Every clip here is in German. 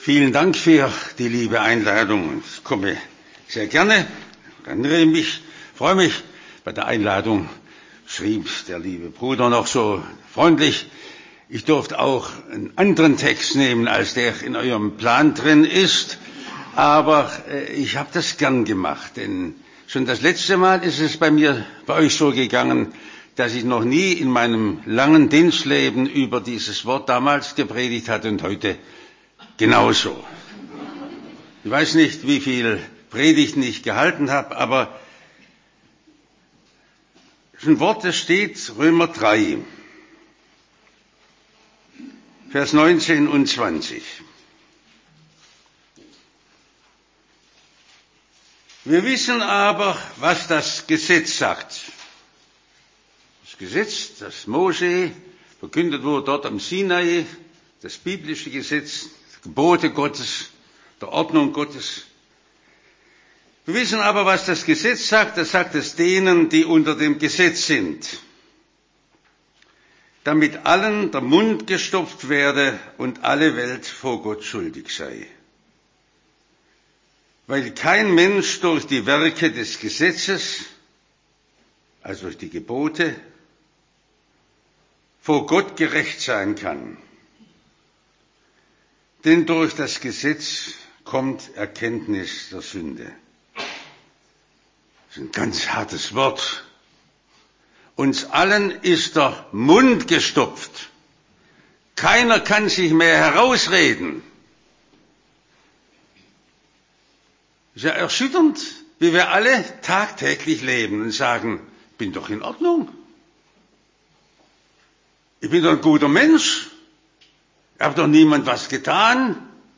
Vielen Dank für die liebe Einladung. Ich komme sehr gerne, erinnere mich, freue mich. Bei der Einladung schrieb der liebe Bruder noch so freundlich, ich durfte auch einen anderen Text nehmen, als der in eurem Plan drin ist, aber ich habe das gern gemacht, denn schon das letzte Mal ist es bei euch so gegangen, dass ich noch nie in meinem langen Dienstleben über dieses Wort damals gepredigt hatte und heute genauso. Ich weiß nicht, wie viel Predigten ich gehalten habe, aber es ist ein Wort, das steht Römer 3, Vers 19 und 20. Wir wissen aber, was das Gesetz sagt. Das Gesetz, das Mose verkündet wurde dort am Sinai, das biblische Gesetz, Gebote Gottes, der Ordnung Gottes. Wir wissen aber, was das Gesetz sagt. Das sagt es denen, die unter dem Gesetz sind, damit allen der Mund gestopft werde und alle Welt vor Gott schuldig sei. Weil kein Mensch durch die Werke des Gesetzes, also durch die Gebote, vor Gott gerecht sein kann. Denn durch das Gesetz kommt Erkenntnis der Sünde. Das ist ein ganz hartes Wort. Uns allen ist der Mund gestopft. Keiner kann sich mehr herausreden. Es ist ja erschütternd, wie wir alle tagtäglich leben und sagen, ich bin doch in Ordnung. Ich bin doch ein guter Mensch. Ich habe doch niemand was getan.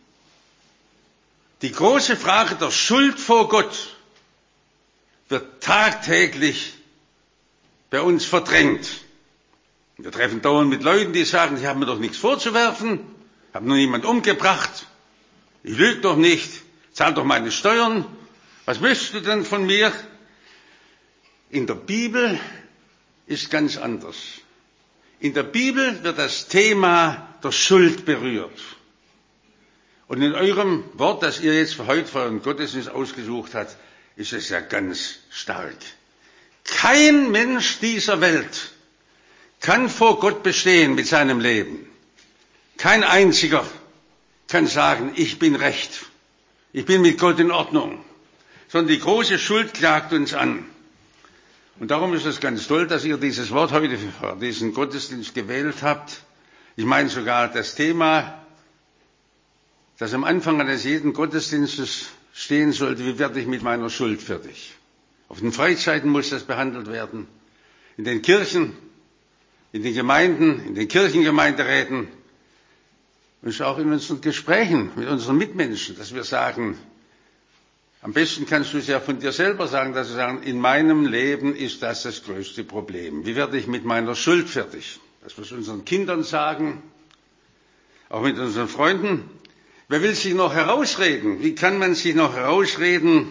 Die große Frage der Schuld vor Gott wird tagtäglich bei uns verdrängt. Wir treffen dauernd mit Leuten, die sagen, sie haben mir doch nichts vorzuwerfen, haben noch niemand umgebracht, ich lüge doch nicht, zahle doch meine Steuern. Was möchtest du denn von mir? In der Bibel ist ganz anders. In der Bibel wird das Thema der Schuld berührt. Und in eurem Wort, das ihr jetzt für heute für euren Gottesdienst ausgesucht habt, ist es ja ganz stark. Kein Mensch dieser Welt kann vor Gott bestehen mit seinem Leben. Kein einziger kann sagen, ich bin recht. Ich bin mit Gott in Ordnung. Sondern die große Schuld klagt uns an. Und darum ist es ganz toll, dass ihr dieses Wort heute für diesen Gottesdienst gewählt habt. Ich meine sogar das Thema, das am Anfang eines jeden Gottesdienstes stehen sollte, wie werde ich mit meiner Schuld fertig? Auf den Freizeiten muss das behandelt werden, in den Kirchen, in den Gemeinden, in den Kirchengemeinderäten und auch in unseren Gesprächen mit unseren Mitmenschen, dass wir sagen, am besten kannst du es ja von dir selber sagen, dass wir sagen, in meinem Leben ist das größte Problem. Wie werde ich mit meiner Schuld fertig? Dass wir es unseren Kindern sagen, auch mit unseren Freunden. Wer will sich noch herausreden? Wie kann man sich noch herausreden?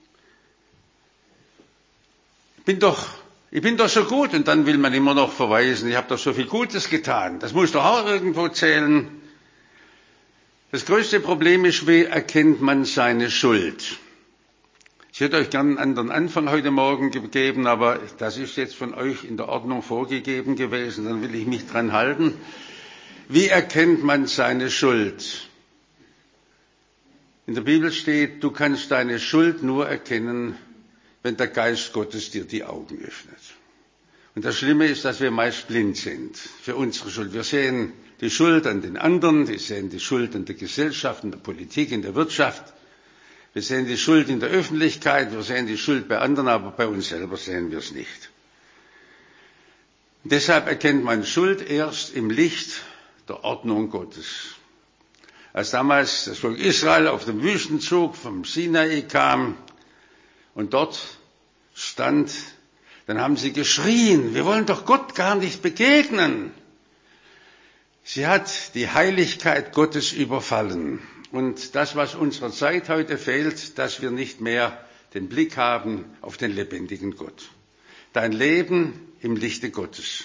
Ich bin doch so gut. Und dann will man immer noch verweisen, ich habe doch so viel Gutes getan. Das muss doch auch irgendwo zählen. Das größte Problem ist, wie erkennt man seine Schuld? Ich hätte euch gern einen anderen Anfang heute Morgen gegeben, aber das ist jetzt von euch in der Ordnung vorgegeben gewesen, dann will ich mich dran halten. Wie erkennt man seine Schuld? In der Bibel steht, du kannst deine Schuld nur erkennen, wenn der Geist Gottes dir die Augen öffnet. Und das Schlimme ist, dass wir meist blind sind für unsere Schuld. Wir sehen die Schuld an den anderen, wir sehen die Schuld in der Gesellschaft, in der Politik, in der Wirtschaft. Wir sehen die Schuld in der Öffentlichkeit, wir sehen die Schuld bei anderen, aber bei uns selber sehen wir es nicht. Und deshalb erkennt man Schuld erst im Licht der Ordnung Gottes. Als damals das Volk Israel auf dem Wüstenzug vom Sinai kam und dort stand, dann haben sie geschrien, wir wollen doch Gott gar nicht begegnen. Sie hat die Heiligkeit Gottes überfallen. Und das, was unserer Zeit heute fehlt, dass wir nicht mehr den Blick haben auf den lebendigen Gott. Dein Leben im Lichte Gottes.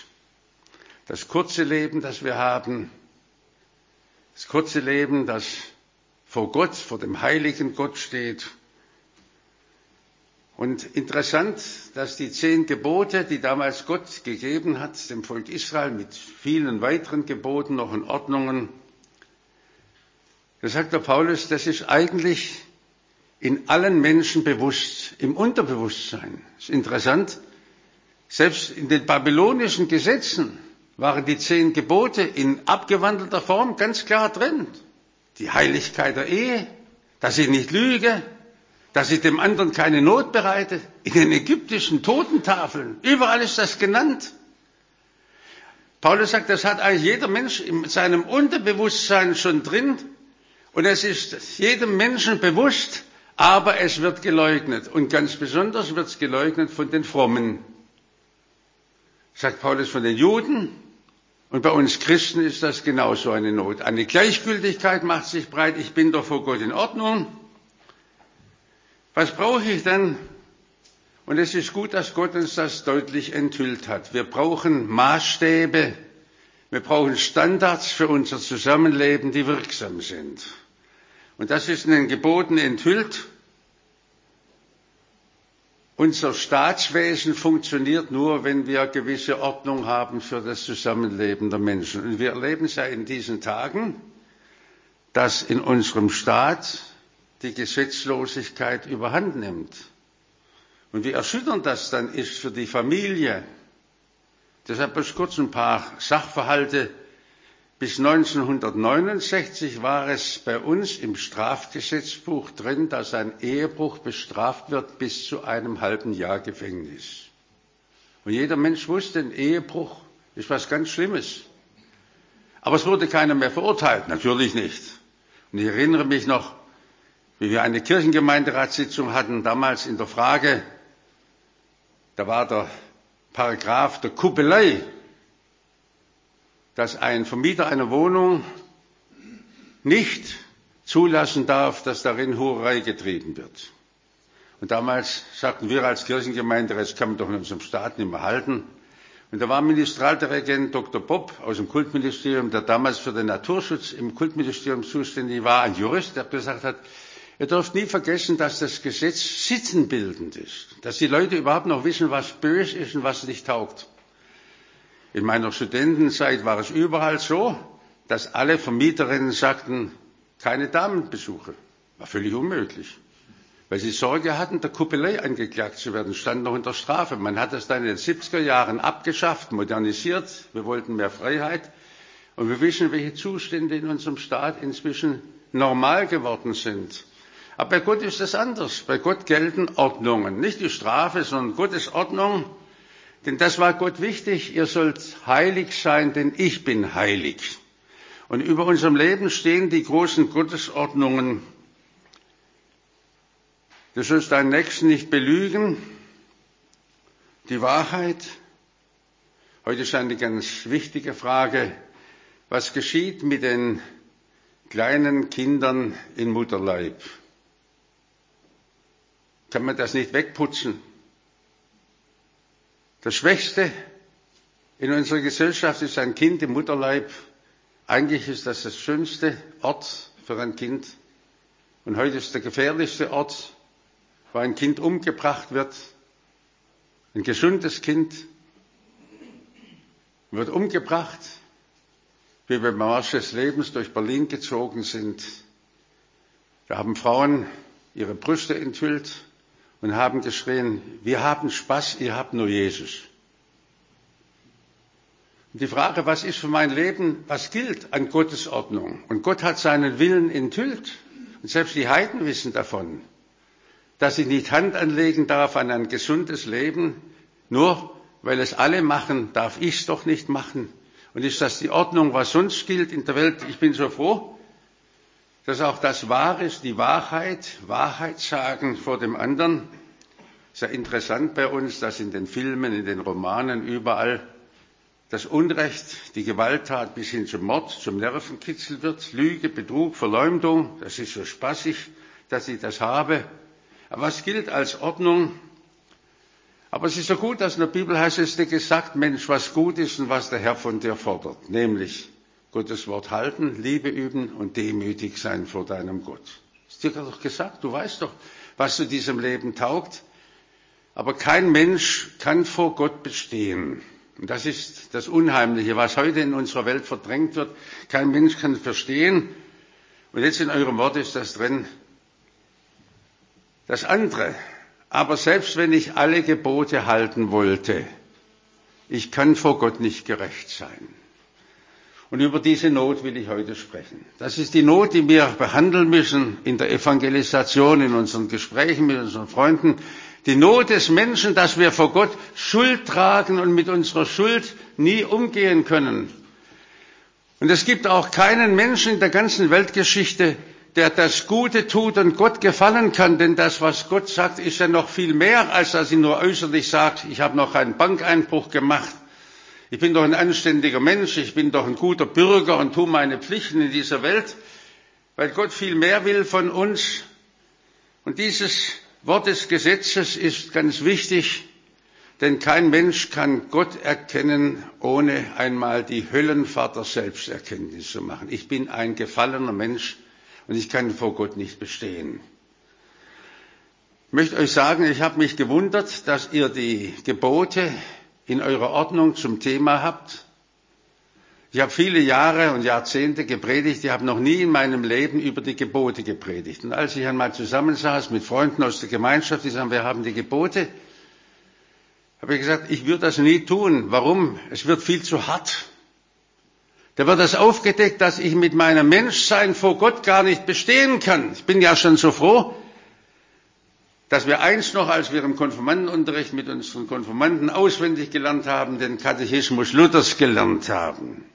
Das kurze Leben, das wir haben, das kurze Leben, das vor Gott, vor dem heiligen Gott steht. Und interessant, dass die 10 Gebote, die damals Gott gegeben hat, dem Volk Israel mit vielen weiteren Geboten, noch in Ordnungen, da sagt der Paulus, das ist eigentlich in allen Menschen bewusst, im Unterbewusstsein. Das ist interessant, selbst in den babylonischen Gesetzen waren die 10 Gebote in abgewandelter Form ganz klar drin. Die Heiligkeit der Ehe, dass ich nicht lüge, dass ich dem anderen keine Not bereite. In den ägyptischen Totentafeln, überall ist das genannt. Paulus sagt, das hat eigentlich jeder Mensch in seinem Unterbewusstsein schon drin. Und es ist jedem Menschen bewusst, aber es wird geleugnet. Und ganz besonders wird es geleugnet von den Frommen. Sagt Paulus, von den Juden. Und bei uns Christen ist das genauso eine Not. Eine Gleichgültigkeit macht sich breit. Ich bin doch vor Gott in Ordnung. Was brauche ich denn? Und es ist gut, dass Gott uns das deutlich enthüllt hat. Wir brauchen Maßstäbe. Wir brauchen Standards für unser Zusammenleben, die wirksam sind. Und das ist in den Geboten enthüllt. Unser Staatswesen funktioniert nur, wenn wir gewisse Ordnung haben für das Zusammenleben der Menschen. Und wir erleben es ja in diesen Tagen, dass in unserem Staat die Gesetzlosigkeit überhand nimmt. Und wie erschütternd das dann ist für die Familie. Deshalb bloß kurz ein paar Sachverhalte. Bis 1969 war es bei uns im Strafgesetzbuch drin, dass ein Ehebruch bestraft wird bis zu einem halben Jahr Gefängnis. Und jeder Mensch wusste, ein Ehebruch ist was ganz Schlimmes. Aber es wurde keiner mehr verurteilt, natürlich nicht. Und ich erinnere mich noch, wie wir eine Kirchengemeinderatssitzung hatten, damals in der Frage, da war der Paragraph der Kuppelei, dass ein Vermieter einer Wohnung nicht zulassen darf, dass darin Hurerei getrieben wird. Und damals sagten wir als Kirchengemeinde, das kann man doch in unserem Staat nicht mehr halten. Und da war Ministraldirigent Dr. Bob aus dem Kultministerium, der damals für den Naturschutz im Kultministerium zuständig war, ein Jurist, der gesagt hat, ihr dürft nie vergessen, dass das Gesetz sittenbildend ist, dass die Leute überhaupt noch wissen, was böse ist und was nicht taugt. In meiner Studentenzeit war es überall so, dass alle Vermieterinnen sagten, keine Damenbesuche. War völlig unmöglich. Weil sie Sorge hatten, der Kuppelei angeklagt zu werden, stand noch in der Strafe. Man hat das dann in den 70er Jahren abgeschafft, modernisiert. Wir wollten mehr Freiheit. Und wir wissen, welche Zustände in unserem Staat inzwischen normal geworden sind. Aber bei Gott ist das anders. Bei Gott gelten Ordnungen. Nicht die Strafe, sondern Gottes Ordnung. Denn das war Gott wichtig. Ihr sollt heilig sein, denn ich bin heilig. Und über unserem Leben stehen die großen Gottesordnungen. Du sollst deinen Nächsten nicht belügen. Die Wahrheit. Heute ist eine ganz wichtige Frage. Was geschieht mit den kleinen Kindern in Mutterleib? Kann man das nicht wegputzen? Das Schwächste in unserer Gesellschaft ist ein Kind im Mutterleib. Eigentlich ist das das schönste Ort für ein Kind. Und heute ist der gefährlichste Ort, wo ein Kind umgebracht wird. Ein gesundes Kind wird umgebracht, wie wir beim Marsch des Lebens durch Berlin gezogen sind. Da haben Frauen ihre Brüste enthüllt und haben geschrien, wir haben Spaß, ihr habt nur Jesus. Und die Frage, was ist für mein Leben, was gilt an Gottes Ordnung? Und Gott hat seinen Willen enthüllt. Und selbst die Heiden wissen davon, dass ich nicht Hand anlegen darf an ein gesundes Leben, nur weil es alle machen, darf ich es doch nicht machen. Und ist das die Ordnung, was sonst gilt in der Welt? Ich bin so froh, dass auch das wahr ist, die Wahrheit sagen vor dem anderen. Es ist ja interessant bei uns, dass in den Filmen, in den Romanen, überall das Unrecht, die Gewalttat bis hin zum Mord, zum Nervenkitzel wird. Lüge, Betrug, Verleumdung, das ist so spaßig, dass ich das habe. Aber was gilt als Ordnung? Aber es ist so gut, dass in der Bibel heißt es dir gesagt, Mensch, was gut ist und was der Herr von dir fordert. Nämlich Gottes Wort halten, Liebe üben und demütig sein vor deinem Gott. Ist dir doch gesagt, du weißt doch, was zu diesem Leben taugt. Aber kein Mensch kann vor Gott bestehen. Und das ist das Unheimliche, was heute in unserer Welt verdrängt wird. Kein Mensch kann verstehen. Und jetzt in eurem Wort ist das drin. Das andere. Aber selbst wenn ich alle Gebote halten wollte, ich kann vor Gott nicht gerecht sein. Und über diese Not will ich heute sprechen. Das ist die Not, die wir behandeln müssen in der Evangelisation, in unseren Gesprächen mit unseren Freunden. Die Not des Menschen, dass wir vor Gott Schuld tragen und mit unserer Schuld nie umgehen können. Und es gibt auch keinen Menschen in der ganzen Weltgeschichte, der das Gute tut und Gott gefallen kann. Denn das, was Gott sagt, ist ja noch viel mehr, als dass er nur äußerlich sagt, ich habe noch einen Bankeinbruch gemacht. Ich bin doch ein anständiger Mensch, ich bin doch ein guter Bürger und tue meine Pflichten in dieser Welt, weil Gott viel mehr will von uns. Und dieses Wort des Gesetzes ist ganz wichtig, denn kein Mensch kann Gott erkennen, ohne einmal die Höllenfahrt der Selbsterkenntnis zu machen. Ich bin ein gefallener Mensch und ich kann vor Gott nicht bestehen. Ich möchte euch sagen, ich habe mich gewundert, dass ihr die Gebote in eurer Ordnung zum Thema habt. Ich habe viele Jahre und Jahrzehnte gepredigt, ich habe noch nie in meinem Leben über die Gebote gepredigt. Und als ich einmal zusammensaß mit Freunden aus der Gemeinschaft, die sagen, wir haben die Gebote, habe ich gesagt, ich würde das nie tun. Warum? Es wird viel zu hart. Da wird das aufgedeckt, dass ich mit meinem Menschsein vor Gott gar nicht bestehen kann. Ich bin ja schon so froh, dass wir einst noch, als wir im Konfirmandenunterricht mit unseren Konfirmanden auswendig gelernt haben, den Katechismus Luthers gelernt haben.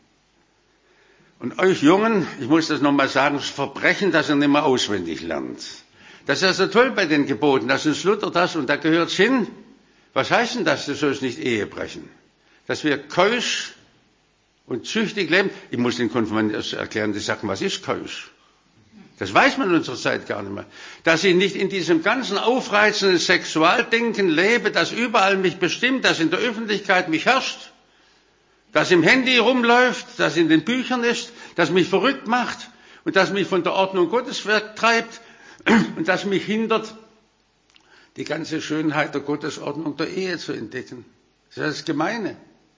Und euch Jungen, ich muss das nochmal sagen, das Verbrechen, dass ihr nicht mehr auswendig lernt. Das ist ja so toll bei den Geboten, dass uns Luther das, und da gehört's hin. Was heißt denn das, du sollst nicht Ehe brechen? Dass wir keusch und züchtig leben. Ich muss den Konfirmanden erst erklären, die sagen, was ist keusch? Das weiß man in unserer Zeit gar nicht mehr. Dass ich nicht in diesem ganzen aufreizenden Sexualdenken lebe, das überall mich bestimmt, das in der Öffentlichkeit mich herrscht, das im Handy rumläuft, das in den Büchern ist, das mich verrückt macht und das mich von der Ordnung Gottes wegtreibt und das mich hindert, die ganze Schönheit der Gottesordnung der Ehe zu entdecken. Das ist das Gemeine.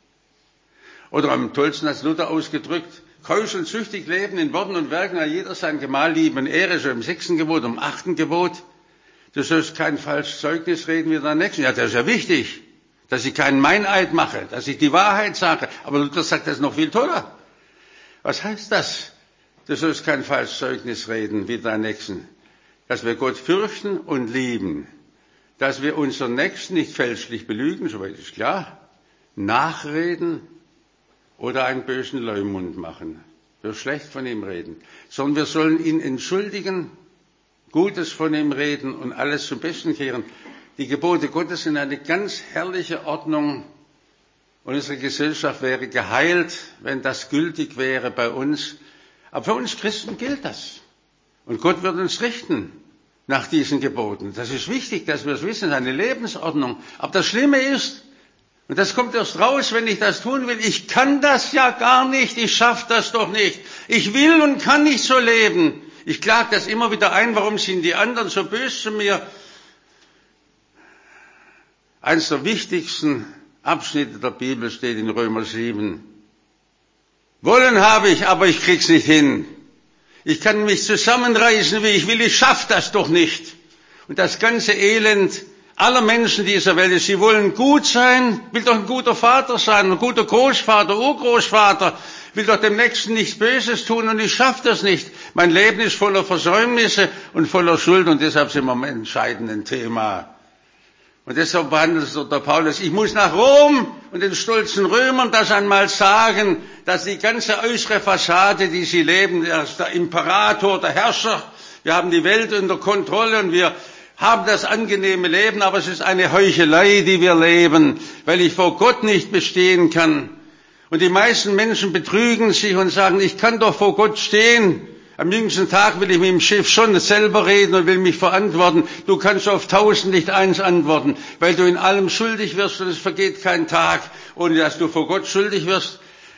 Oder am tollsten hat Luther ausgedrückt, keusch und süchtig leben in Worten und Werken, an jeder sein Gemahl lieben und Ehre, so im 6. Gebot, im 8. Gebot. Du sollst kein falsches Zeugnis reden wie dein Nächsten. Ja, das ist ja wichtig, dass ich keinen Meineid mache, dass ich die Wahrheit sage. Aber Luther sagt das noch viel toller. Was heißt das? Du sollst kein falsches Zeugnis reden wie dein Nächsten. Dass wir Gott fürchten und lieben. Dass wir unseren Nächsten nicht fälschlich belügen, soweit ist klar. Nachreden oder einen bösen Leumund machen, wir schlecht von ihm reden, sondern wir sollen ihn entschuldigen, Gutes von ihm reden und alles zum Besten kehren. Die Gebote Gottes sind eine ganz herrliche Ordnung und unsere Gesellschaft wäre geheilt, wenn das gültig wäre bei uns. Aber für uns Christen gilt das. Und Gott wird uns richten nach diesen Geboten. Das ist wichtig, dass wir es wissen, das ist eine Lebensordnung. Aber das Schlimme ist, und das kommt erst raus, wenn ich das tun will. Ich kann das ja gar nicht. Ich schaffe das doch nicht. Ich will und kann nicht so leben. Ich klage das immer wieder ein. Warum sind die anderen so böse zu mir? Eines der wichtigsten Abschnitte der Bibel steht in Römer 7. Wollen habe ich, aber ich krieg's nicht hin. Ich kann mich zusammenreißen, wie ich will. Ich schaffe das doch nicht. Und das ganze Elend aller Menschen dieser Welt ist, sie wollen gut sein, will doch ein guter Vater sein, ein guter Großvater, Urgroßvater, will doch dem Nächsten nichts Böses tun und ich schaffe das nicht. Mein Leben ist voller Versäumnisse und voller Schuld und deshalb sind wir am entscheidenden Thema. Und deshalb behandelt der Paulus, ich muss nach Rom und den stolzen Römern das einmal sagen, dass die ganze äußere Fassade, die sie leben, der Imperator, der Herrscher, wir haben die Welt unter Kontrolle und wir haben das angenehme Leben, aber es ist eine Heuchelei, die wir leben, weil ich vor Gott nicht bestehen kann. Und die meisten Menschen betrügen sich und sagen, ich kann doch vor Gott stehen. Am jüngsten Tag will ich mit dem Chef schon selber reden und will mich verantworten. Du kannst auf 1000 nicht eins antworten, weil du in allem schuldig wirst und es vergeht kein Tag, ohne dass du vor Gott schuldig wirst.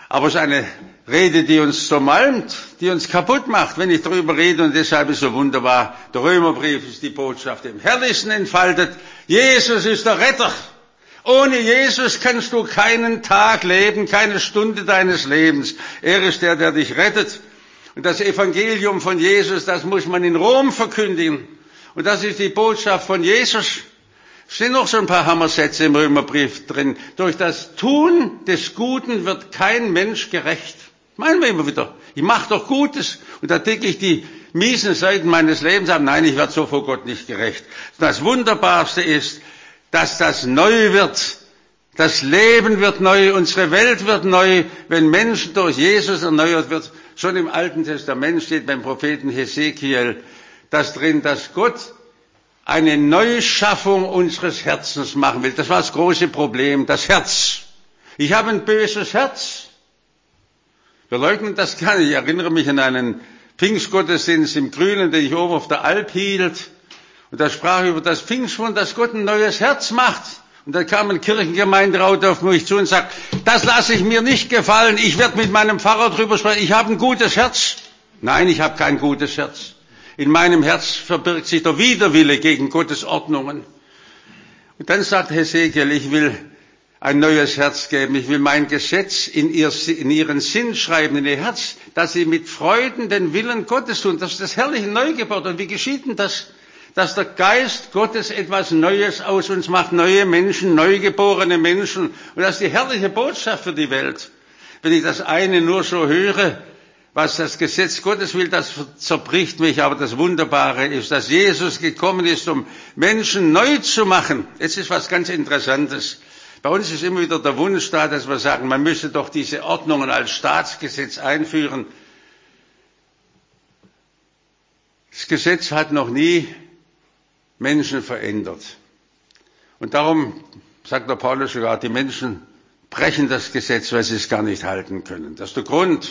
Aber es ist eine Rede, die uns zermalmt, die uns kaputt macht, wenn ich darüber rede. Und deshalb ist so wunderbar, der Römerbrief ist die Botschaft im Herrlichsten entfaltet. Jesus ist der Retter. Ohne Jesus kannst du keinen Tag leben, keine Stunde deines Lebens. Er ist der, der dich rettet. Und das Evangelium von Jesus, das muss man in Rom verkündigen. Und das ist die Botschaft von Jesus. Es sind noch so ein paar Hammersätze im Römerbrief drin. Durch das Tun des Guten wird kein Mensch gerecht. Meinen wir immer wieder. Ich mache doch Gutes. Und da decke ich die miesen Seiten meines Lebens ab. Nein, ich werde so vor Gott nicht gerecht. Das Wunderbarste ist, dass das neu wird. Das Leben wird neu, unsere Welt wird neu, wenn Menschen durch Jesus erneuert wird. Schon im Alten Testament steht beim Propheten Hesekiel das drin, dass Gott eine Neuschaffung unseres Herzens machen will. Das war das große Problem, das Herz. Ich habe ein böses Herz. Wir leugnen das gar nicht. Ich erinnere mich an einen Pfingstgottesdienst im Grünen, den ich oben auf der Alp hielt. Und da sprach ich über das Pfingstwunder, dass Gott ein neues Herz macht. Und da kam ein Kirchengemeinderat auf mich zu und sagt, das lasse ich mir nicht gefallen. Ich werde mit meinem Pfarrer drüber sprechen. Ich habe ein gutes Herz. Nein, ich habe kein gutes Herz. In meinem Herz verbirgt sich der Widerwille gegen Gottes Ordnungen. Und dann sagt Hesekiel, ich will ein neues Herz geben. Ich will mein Gesetz in ihren Sinn schreiben, in ihr Herz, dass sie mit Freuden den Willen Gottes tun. Das ist das herrliche Neugeburt. Und wie geschieht denn das? Dass der Geist Gottes etwas Neues aus uns macht, neue Menschen, neugeborene Menschen. Und das ist die herrliche Botschaft für die Welt. Wenn ich das eine nur so höre, was das Gesetz Gottes will, das zerbricht mich. Aber das Wunderbare ist, dass Jesus gekommen ist, um Menschen neu zu machen. Jetzt ist was ganz Interessantes. Bei uns ist immer wieder der Wunsch da, dass wir sagen, man müsste doch diese Ordnungen als Staatsgesetz einführen. Das Gesetz hat noch nie Menschen verändert. Und darum sagt der Paulus sogar, die Menschen brechen das Gesetz, weil sie es gar nicht halten können. Das ist der Grund.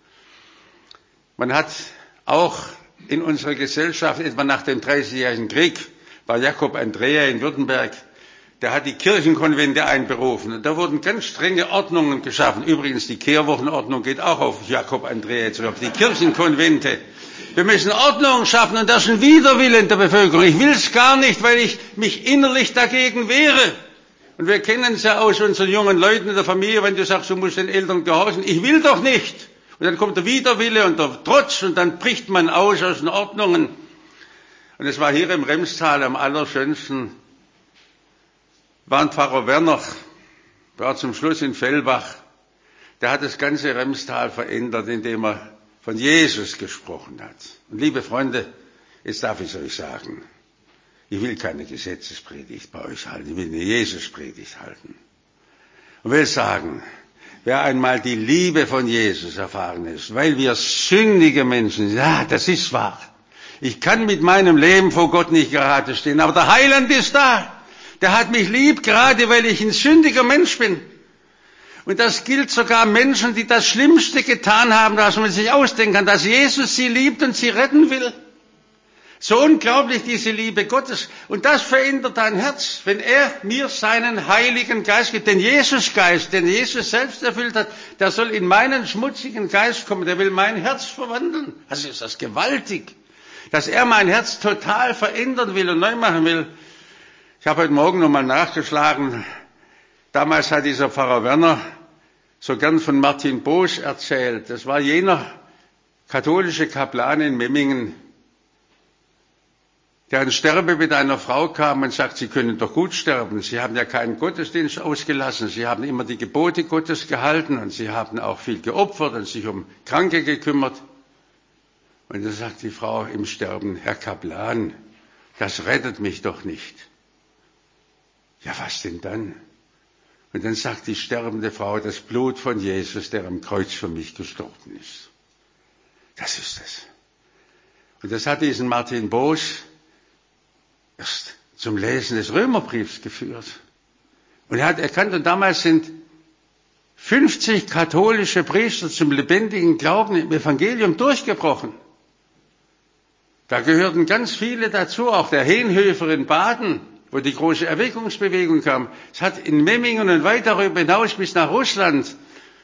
Man hat auch in unserer Gesellschaft, etwa nach dem 30-jährigen Krieg, war Jakob Andrea in Württemberg, der hat die Kirchenkonvente einberufen. Und da wurden ganz strenge Ordnungen geschaffen. Übrigens, die Kehrwochenordnung geht auch auf Jakob Andrea zurück, die Kirchenkonvente. Wir müssen Ordnung schaffen und das ist ein Widerwille in der Bevölkerung. Ich will es gar nicht, weil ich mich innerlich dagegen wehre. Und wir kennen es ja aus unseren jungen Leuten in der Familie, wenn du sagst, du musst den Eltern gehorchen. Ich will doch nicht. Und dann kommt der Widerwille und der Trotz und dann bricht man aus den Ordnungen. Und es war hier im Remstal am allerschönsten, war ein Pfarrer Werner, war zum Schluss in Fellbach. Der hat das ganze Remstal verändert, indem er von Jesus gesprochen hat. Und liebe Freunde, jetzt darf ich es euch sagen, ich will keine Gesetzespredigt bei euch halten, ich will eine Jesuspredigt halten. Und will sagen, wer einmal die Liebe von Jesus erfahren ist, weil wir sündige Menschen sind, ja, das ist wahr. Ich kann mit meinem Leben vor Gott nicht gerade stehen, aber der Heiland ist da. Der hat mich lieb, gerade weil ich ein sündiger Mensch bin. Und das gilt sogar Menschen, die das Schlimmste getan haben, was man sich ausdenken kann, dass Jesus sie liebt und sie retten will. So unglaublich diese Liebe Gottes. Und das verändert dein Herz, wenn er mir seinen Heiligen Geist gibt. Den Jesusgeist, den Jesus selbst erfüllt hat, der soll in meinen schmutzigen Geist kommen. Der will mein Herz verwandeln. Also ist das gewaltig, dass er mein Herz total verändern will und neu machen will. Ich habe heute Morgen nochmal nachgeschlagen. Damals hat dieser Pfarrer Werner so gern von Martin Boos erzählt. Das war jener katholische Kaplan in Memmingen, der an Sterbebett einer Frau kam und sagt, Sie können doch gut sterben. Sie haben ja keinen Gottesdienst ausgelassen. Sie haben immer die Gebote Gottes gehalten und Sie haben auch viel geopfert und sich um Kranke gekümmert. Und dann sagt die Frau im Sterben, Herr Kaplan, das rettet mich doch nicht. Ja, was denn dann? Und dann sagt die sterbende Frau, das Blut von Jesus, der am Kreuz für mich gestorben ist. Das ist es. Und das hat diesen Martin Boos erst zum Lesen des Römerbriefs geführt. Und er hat erkannt, und damals sind 50 katholische Priester zum lebendigen Glauben im Evangelium durchgebrochen. Da gehörten ganz viele dazu, auch der Heenhöfer in Baden, wo die große Erweckungsbewegung kam. Es hat in Memmingen und weit darüber hinaus bis nach Russland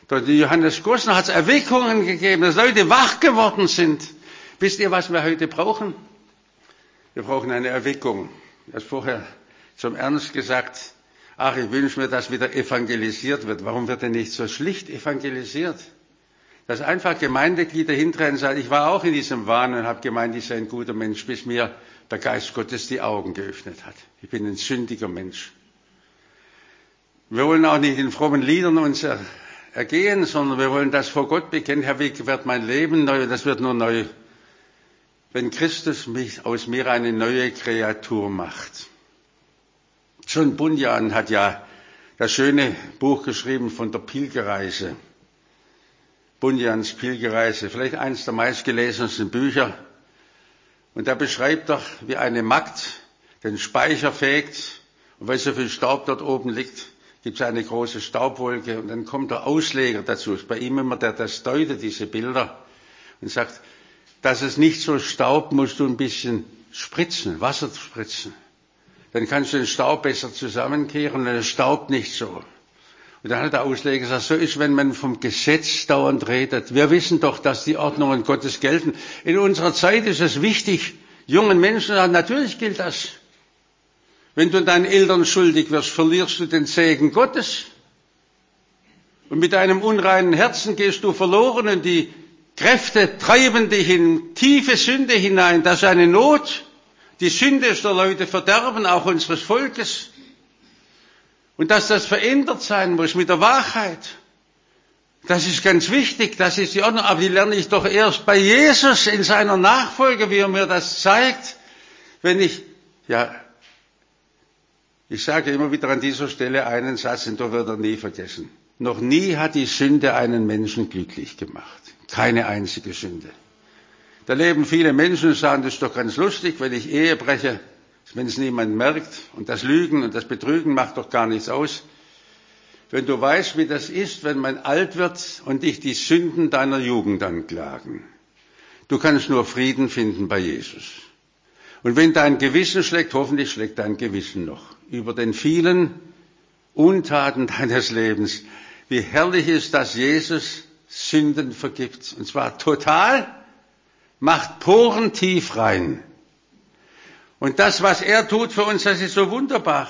Durch Johannes Gossner hat es Erweckungen gegeben, dass Leute wach geworden sind. Wisst ihr, was wir heute brauchen? Wir brauchen eine Erweckung. Du hast vorher zum Ernst gesagt, ach, ich wünsche mir, dass wieder evangelisiert wird. Warum wird denn nicht so schlicht evangelisiert? Dass einfach Gemeindeglieder hinterher sagen, ich war auch in diesem Wahn und habe gemeint, ich sei ein guter Mensch, bis mir der Geist Gottes die Augen geöffnet hat. Ich bin ein sündiger Mensch. Wir wollen auch nicht in frommen Liedern uns ergehen, sondern wir wollen das vor Gott bekennen. Herr, wie wird mein Leben neu? Das wird nur neu, wenn Christus aus mir eine neue Kreatur macht. John Bunyan hat ja das schöne Buch geschrieben von der Pilgerreise. Bunyans Pilgerreise, vielleicht eines der meistgelesensten Bücher. Und da beschreibt er, wie eine Magd den Speicher fegt. Und weil so viel Staub dort oben liegt, gibt es eine große Staubwolke. Und dann kommt der Ausleger dazu. Ist bei ihm immer der das deutet, diese Bilder. Und sagt, dass es nicht so staubt, musst du ein bisschen spritzen, Wasser spritzen. Dann kannst du den Staub besser zusammenkehren und es staubt nicht so. Und dann hat der Ausleger gesagt, so ist, wenn man vom Gesetz dauernd redet. Wir wissen doch, dass die Ordnungen Gottes gelten. In unserer Zeit ist es wichtig, jungen Menschen sagen, natürlich gilt das. Wenn du deinen Eltern schuldig wirst, verlierst du den Segen Gottes. Und mit deinem unreinen Herzen gehst du verloren und die Kräfte treiben dich in tiefe Sünde hinein. Das ist eine Not. Die Sünde ist der Leute Verderben, auch unseres Volkes. Und dass das verändert sein muss mit der Wahrheit, das ist ganz wichtig, das ist die Ordnung. Aber die lerne ich doch erst bei Jesus in seiner Nachfolge, wie er mir das zeigt. Ich sage immer wieder an dieser Stelle einen Satz, und da wird er nie vergessen. Noch nie hat die Sünde einen Menschen glücklich gemacht. Keine einzige Sünde. Da leben viele Menschen und sagen, das ist doch ganz lustig, wenn ich Ehe breche, wenn es niemand merkt. Und das Lügen und das Betrügen macht doch gar nichts aus. Wenn du weißt, wie das ist, wenn man alt wird und dich die Sünden deiner Jugend anklagen. Du kannst nur Frieden finden bei Jesus. Und wenn dein Gewissen schlägt, hoffentlich schlägt dein Gewissen noch über den vielen Untaten deines Lebens. Wie herrlich ist, dass Jesus Sünden vergibt. Und zwar total, macht Poren tief rein. Und das, was er tut für uns, das ist so wunderbar.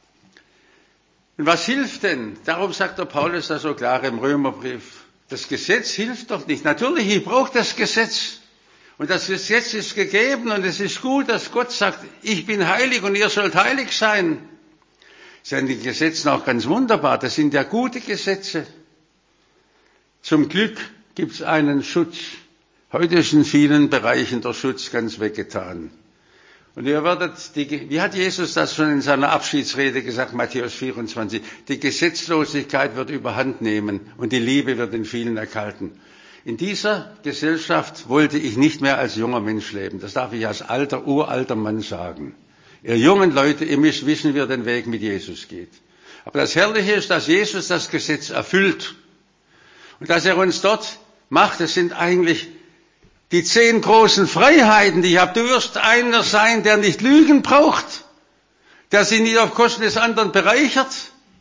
Und was hilft denn? Darum sagt der Paulus da so klar im Römerbrief. Das Gesetz hilft doch nicht. Natürlich, ich brauche das Gesetz. Und das Gesetz ist gegeben und es ist gut, dass Gott sagt, ich bin heilig und ihr sollt heilig sein. Sind die Gesetze auch ganz wunderbar. Das sind ja gute Gesetze. Zum Glück gibt es einen Schutz. Heute ist in vielen Bereichen der Schutz ganz weggetan. Und ihr werdet, wie hat Jesus das schon in seiner Abschiedsrede gesagt, Matthäus 24, die Gesetzlosigkeit wird überhand nehmen und die Liebe wird in vielen erkalten. In dieser Gesellschaft wollte ich nicht mehr als junger Mensch leben. Das darf ich als uralter Mann sagen. Ihr jungen Leute, ihr müsst wissen, wie den Weg mit Jesus geht. Aber das Herrliche ist, dass Jesus das Gesetz erfüllt. Und dass er uns dort macht, das sind eigentlich die 10 großen Freiheiten, die ich habe. Du wirst einer sein, der nicht lügen braucht, der sich nicht auf Kosten des anderen bereichert,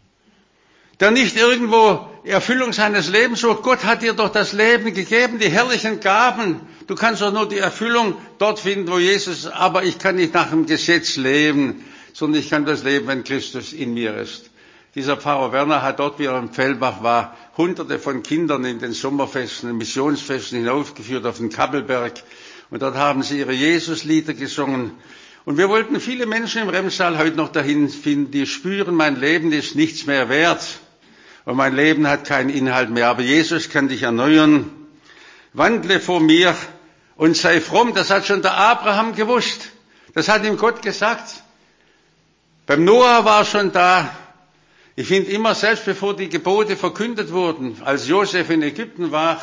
der nicht irgendwo Erfüllung seines Lebens sucht. Gott hat dir doch das Leben gegeben, die herrlichen Gaben. Du kannst doch nur die Erfüllung dort finden, wo Jesus, aber ich kann nicht nach dem Gesetz leben, sondern ich kann das leben, wenn Christus in mir ist. Dieser Pfarrer Werner hat dort, wie er im Fellbach war, Hunderte von Kindern in den Sommerfesten, in den Missionsfesten hinaufgeführt auf den Kappelberg. Und dort haben sie ihre Jesuslieder gesungen. Und wir wollten viele Menschen im Remstal heute noch dahin finden, die spüren, mein Leben ist nichts mehr wert. Und mein Leben hat keinen Inhalt mehr. Aber Jesus kann dich erneuern. Wandle vor mir und sei fromm. Das hat schon der Abraham gewusst. Das hat ihm Gott gesagt. Beim Noah war schon da. Ich finde immer, selbst bevor die Gebote verkündet wurden, als Josef in Ägypten war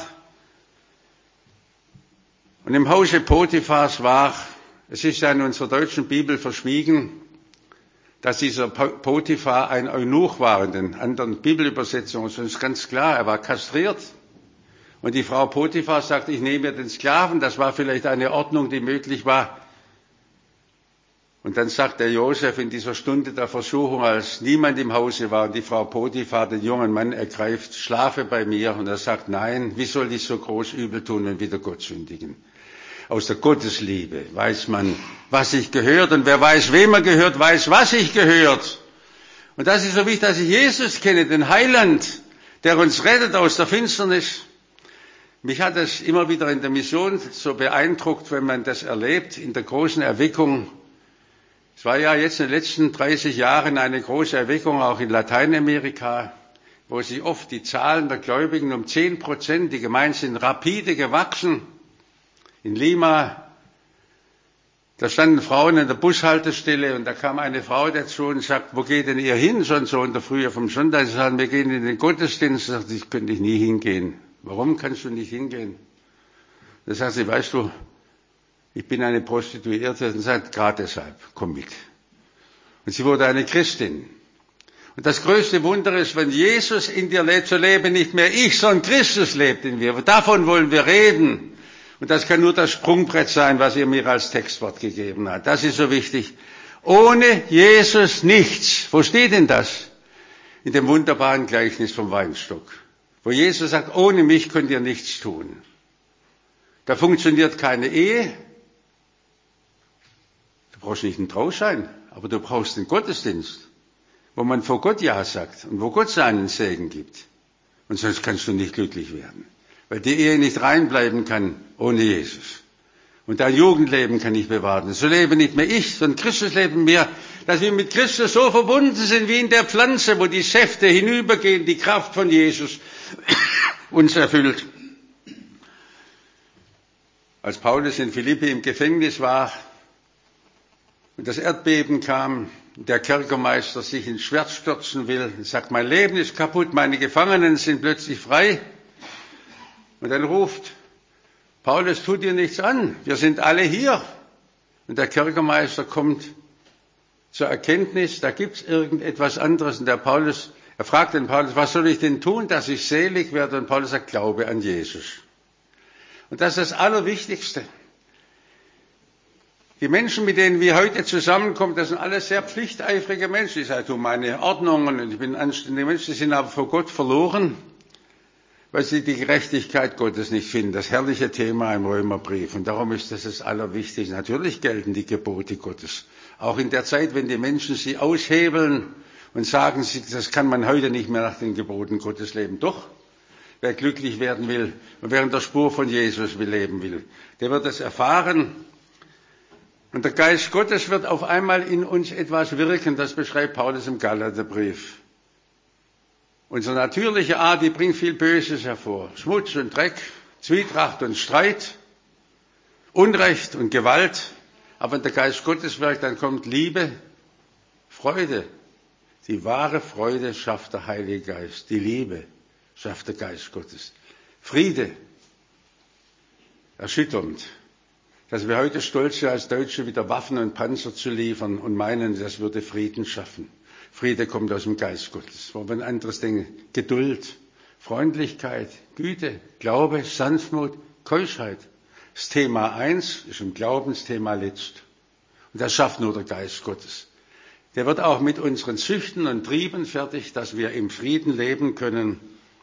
und im Hause Potiphars war, es ist ja in unserer deutschen Bibel verschwiegen, dass dieser Potiphar ein Eunuch war. In den anderen Bibelübersetzungen ist es ganz klar, er war kastriert. Und die Frau Potiphar sagt, ich nehme mir den Sklaven. Das war vielleicht eine Ordnung, die möglich war. Und dann sagt der Josef in dieser Stunde der Versuchung, als niemand im Hause war und die Frau Potiphar den jungen Mann ergreift, schlafe bei mir. Und er sagt, nein, wie soll ich so groß übel tun und wieder Gott sündigen? Aus der Gottesliebe weiß man, was sich gehört. Und wer weiß, wem er gehört, weiß, was sich gehört. Und das ist so wichtig, dass ich Jesus kenne, den Heiland, der uns rettet aus der Finsternis. Mich hat es immer wieder in der Mission so beeindruckt, wenn man das erlebt, in der großen Erweckung. Es war ja jetzt in den letzten 30 Jahren eine große Erweckung, auch in Lateinamerika, wo sich oft die Zahlen der Gläubigen um 10%, die Gemeinden sind rapide gewachsen. In Lima, da standen Frauen an der Bushaltestelle und da kam eine Frau dazu und sagt, wo geht denn ihr hin, schon so in der Früh vom Sonntag? Sie sagen, wir gehen in den Gottesdienst. Sie sagt, ich könnte nie hingehen. Warum kannst du nicht hingehen? Da sagt sie, weißt du, ich bin eine Prostituierte. Und sagt, gerade deshalb, komm mit. Und sie wurde eine Christin. Und das größte Wunder ist, wenn Jesus in dir lebt, so lebe nicht mehr ich, sondern Christus lebt in mir. Davon wollen wir reden. Und das kann nur das Sprungbrett sein, was ihr mir als Textwort gegeben habt. Das ist so wichtig. Ohne Jesus nichts. Wo steht denn das? In dem wunderbaren Gleichnis vom Weinstock. Wo Jesus sagt, ohne mich könnt ihr nichts tun. Da funktioniert keine Ehe. Du brauchst nicht einen Trauschein, aber du brauchst einen Gottesdienst, wo man vor Gott Ja sagt und wo Gott seinen Segen gibt. Und sonst kannst du nicht glücklich werden. Weil die Ehe nicht reinbleiben kann ohne Jesus. Und dein Jugendleben kann nicht bewahren. So lebe nicht mehr ich, sondern Christus lebt in mir, dass wir mit Christus so verbunden sind wie in der Pflanze, wo die Säfte hinübergehen, die Kraft von Jesus uns erfüllt. Als Paulus in Philippi im Gefängnis war und das Erdbeben kam, der Kerkermeister sich ins Schwert stürzen will, sagt, mein Leben ist kaputt, meine Gefangenen sind plötzlich frei. Und dann ruft Paulus, tut dir nichts an, wir sind alle hier. Und der Kerkermeister kommt zur Erkenntnis, da gibt's irgendetwas anderes. Und er fragt den Paulus, was soll ich denn tun, dass ich selig werde? Und Paulus sagt, glaube an Jesus. Und das ist das Allerwichtigste. Die Menschen, mit denen wir heute zusammenkommen, das sind alles sehr pflichteifrige Menschen. Ich sage, tu meine Ordnungen und ich bin ein anständiger Mensch, die sind aber vor Gott verloren, weil sie die Gerechtigkeit Gottes nicht finden. Das herrliche Thema im Römerbrief. Und darum ist das Allerwichtigste. Natürlich gelten die Gebote Gottes. Auch in der Zeit, wenn die Menschen sie aushebeln und sagen, das kann man heute nicht mehr nach den Geboten Gottes leben. Doch, wer glücklich werden will und wer in der Spur von Jesus leben will, der wird es erfahren. Und der Geist Gottes wird auf einmal in uns etwas wirken. Das beschreibt Paulus im Galaterbrief. Unsere natürliche Art, die bringt viel Böses hervor. Schmutz und Dreck, Zwietracht und Streit, Unrecht und Gewalt. Aber wenn der Geist Gottes wirkt, dann kommt Liebe, Freude. Die wahre Freude schafft der Heilige Geist. Die Liebe schafft der Geist Gottes. Friede. Erschütternd, dass wir heute stolz sind, als Deutsche wieder Waffen und Panzer zu liefern und meinen, das würde Frieden schaffen. Friede kommt aus dem Geist Gottes. Wo wir ein anderes denken, Geduld, Freundlichkeit, Güte, Glaube, Sanftmut, Keuschheit. Das Thema 1 ist im Glaubensthema letzt. Und das schafft nur der Geist Gottes. Der wird auch mit unseren Süchten und Trieben fertig, dass wir im Frieden leben können.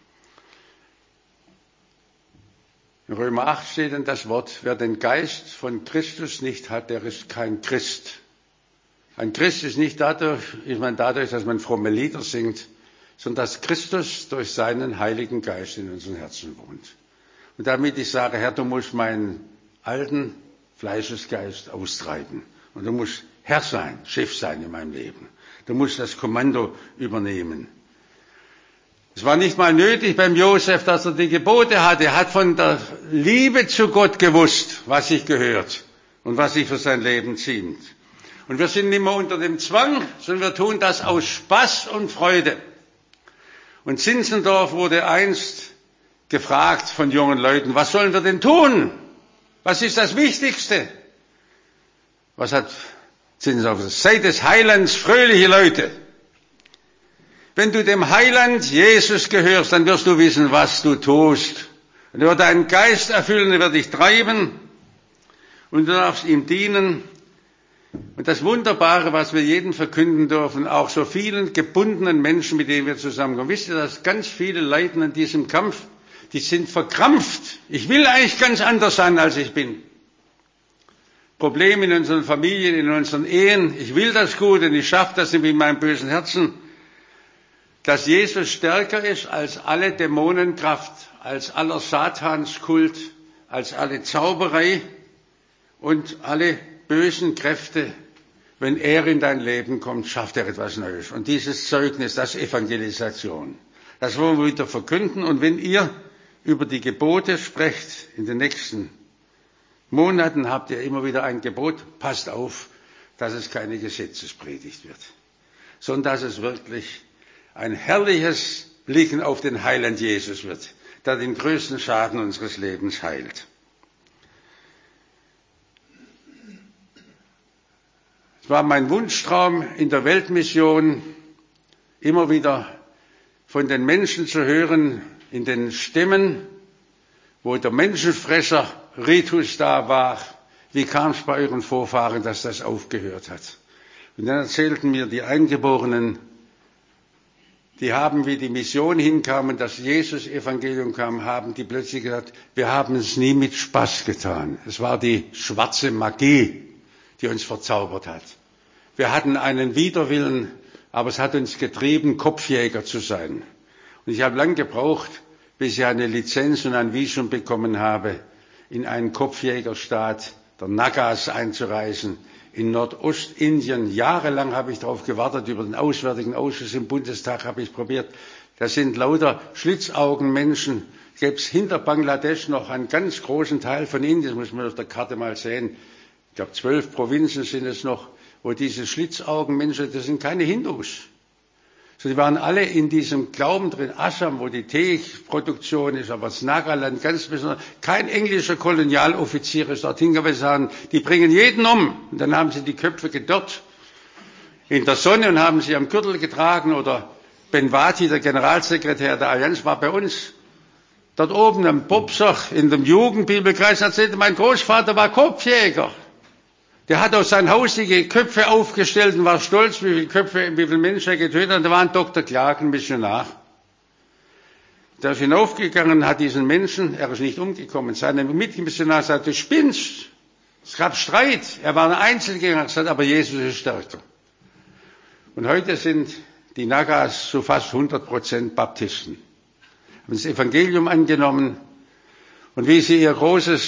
In Römer 8 steht dann das Wort, wer den Geist von Christus nicht hat, der ist kein Christ. Ein Christ ist nicht dadurch, dass man fromme Lieder singt, sondern dass Christus durch seinen Heiligen Geist in unseren Herzen wohnt. Und damit ich sage, Herr, du musst meinen alten Fleischesgeist austreiben. Und du musst Herr sein, Chef sein in meinem Leben. Du musst das Kommando übernehmen. Es war nicht mal nötig beim Josef, dass er die Gebote hatte. Er hat von der Liebe zu Gott gewusst, was sich gehört und was sich für sein Leben ziemt. Und wir sind nicht mehr unter dem Zwang, sondern wir tun das aus Spaß und Freude. Und Zinzendorf wurde einst gefragt von jungen Leuten, was sollen wir denn tun? Was ist das Wichtigste? Was hat Zinzendorf gesagt? Seid des Heilands fröhliche Leute. Wenn du dem Heiland Jesus gehörst, dann wirst du wissen, was du tust. Und er wird deinen Geist erfüllen, er wird dich treiben und du darfst ihm dienen. Und das Wunderbare, was wir jedem verkünden dürfen, auch so vielen gebundenen Menschen, mit denen wir zusammenkommen. Wisst ihr, dass ganz viele leiden an diesem Kampf? Die sind verkrampft. Ich will eigentlich ganz anders sein, als ich bin. Probleme in unseren Familien, in unseren Ehen. Ich will das Gute und ich schaffe das nicht mit meinem bösen Herzen. Dass Jesus stärker ist als alle Dämonenkraft, als aller Satanskult, als alle Zauberei und alle bösen Kräfte. Wenn er in dein Leben kommt, schafft er etwas Neues. Und dieses Zeugnis, das Evangelisation, das wollen wir wieder verkünden. Und wenn ihr über die Gebote sprecht in den nächsten Monaten, habt ihr immer wieder ein Gebot, passt auf, dass es keine Gesetzespredigt wird, sondern dass es wirklich ein herrliches Blicken auf den Heiland Jesus wird, der den größten Schaden unseres Lebens heilt. Es war mein Wunschtraum in der Weltmission, immer wieder von den Menschen zu hören, in den Stämmen, wo der Menschenfresser Ritus da war. Wie kam es bei euren Vorfahren, dass das aufgehört hat? Und dann erzählten mir die Eingeborenen, die haben, wie die Mission hinkam und das Jesus-Evangelium kam, haben die plötzlich gesagt, wir haben es nie mit Spaß getan. Es war die schwarze Magie, die uns verzaubert hat. Wir hatten einen Widerwillen, aber es hat uns getrieben, Kopfjäger zu sein. Und ich habe lange gebraucht, bis ich eine Lizenz und ein Visum bekommen habe, in einen Kopfjägerstaat der Nagas einzureisen, in Nordostindien. Jahrelang habe ich darauf gewartet, über den Auswärtigen Ausschuss im Bundestag habe ich probiert. Das sind lauter Schlitzaugenmenschen. Gäbe es hinter Bangladesch noch einen ganz großen Teil von Indien, das muss man auf der Karte mal sehen. Ich glaube, 12 Provinzen sind es noch, wo diese Schlitzaugenmenschen, das sind keine Hindus. So, die waren alle in diesem Glauben drin. Assam, wo die Teeproduktion ist, aber das Nagaland ganz besonders. Kein englischer Kolonialoffizier ist dorthin gewesen. Die bringen jeden um. Und dann haben sie die Köpfe gedörrt in der Sonne und haben sie am Gürtel getragen. Oder Benwati, der Generalsekretär der Allianz, war bei uns dort oben am Bobsach in dem Jugendbibelkreis. Erzählte, mein Großvater war Kopfjäger. Der hat aus seinem Haus die Köpfe aufgestellt und war stolz, wie viele Menschen er getötet hat. Da war ein Dr. Clark, ein Missionar. Der ist hinaufgegangen und hat diesen Menschen, er ist nicht umgekommen, seine Mitmissionar sagte, du spinnst. Es gab Streit. Er war ein Einzelgänger, er sagt, aber Jesus ist stärker. Und heute sind die Nagas zu fast 100% Baptisten. Haben das Evangelium angenommen und wie sie ihre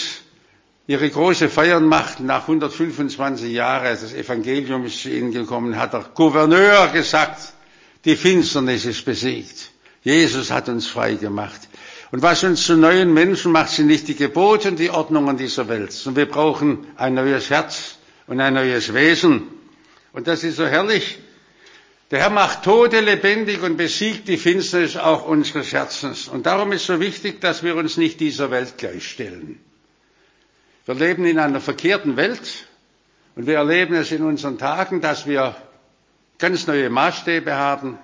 große Feiern machten, nach 125 Jahren, das Evangelium ist zu ihnen gekommen, hat der Gouverneur gesagt, die Finsternis ist besiegt. Jesus hat uns frei gemacht. Und was uns zu neuen Menschen macht, sind nicht die Gebote und die Ordnungen dieser Welt, sondern wir brauchen ein neues Herz und ein neues Wesen. Und das ist so herrlich. Der Herr macht Tote lebendig und besiegt die Finsternis auch unseres Herzens. Und darum ist so wichtig, dass wir uns nicht dieser Welt gleichstellen. Wir leben in einer verkehrten Welt und wir erleben es in unseren Tagen, dass wir ganz neue Maßstäbe haben.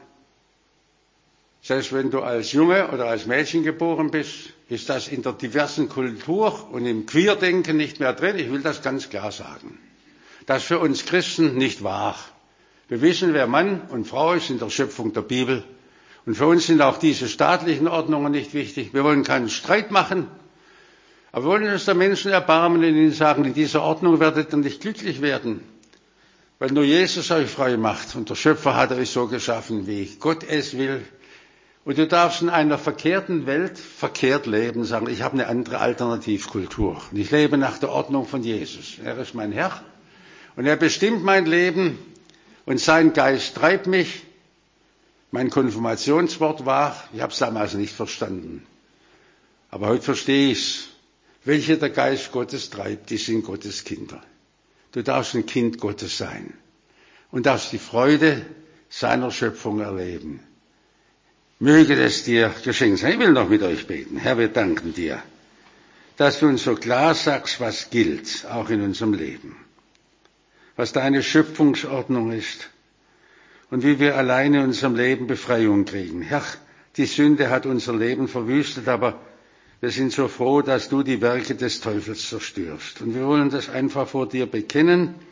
Selbst wenn du als Junge oder als Mädchen geboren bist, ist das in der diversen Kultur und im Queerdenken nicht mehr drin. Ich will das ganz klar sagen. Das ist für uns Christen nicht wahr. Wir wissen, wer Mann und Frau ist in der Schöpfung der Bibel. Und für uns sind auch diese staatlichen Ordnungen nicht wichtig. Wir wollen keinen Streit machen. Aber wir wollen uns der Menschen erbarmen und ihnen sagen, in dieser Ordnung werdet ihr nicht glücklich werden, weil nur Jesus euch frei macht und der Schöpfer hat euch so geschaffen, wie Gott es will. Und du darfst in einer verkehrten Welt verkehrt leben, sagen, ich habe eine andere Alternativkultur und ich lebe nach der Ordnung von Jesus. Er ist mein Herr und er bestimmt mein Leben und sein Geist treibt mich. Mein Konfirmationswort war, ich habe es damals nicht verstanden, aber heute verstehe ich es. Welche der Geist Gottes treibt, die sind Gottes Kinder. Du darfst ein Kind Gottes sein und darfst die Freude seiner Schöpfung erleben. Möge es dir geschenkt sein. Ich will noch mit euch beten. Herr, wir danken dir, dass du uns so klar sagst, was gilt, auch in unserem Leben. Was deine Schöpfungsordnung ist und wie wir alleine in unserem Leben Befreiung kriegen. Herr, die Sünde hat unser Leben verwüstet, aber wir sind so froh, dass du die Werke des Teufels zerstörst. Und wir wollen das einfach vor dir bekennen.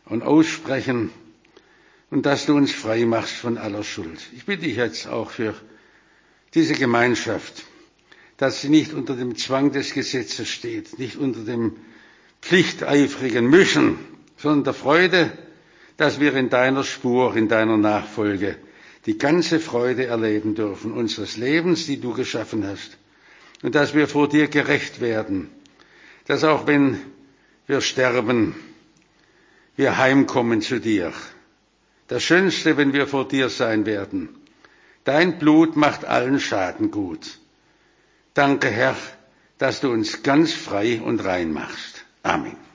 und aussprechen und dass du uns frei machst von aller Schuld. Ich bitte dich jetzt auch für diese Gemeinschaft, dass sie nicht unter dem Zwang des Gesetzes steht, nicht unter dem pflichteifrigen Mischen, sondern der Freude, dass wir in deiner Spur, in deiner Nachfolge die ganze Freude erleben dürfen unseres Lebens, die du geschaffen hast. Und dass wir vor dir gerecht werden, dass auch wenn wir sterben, wir heimkommen zu dir. Das Schönste, wenn wir vor dir sein werden. Dein Blut macht allen Schaden gut. Danke, Herr, dass du uns ganz frei und rein machst. Amen.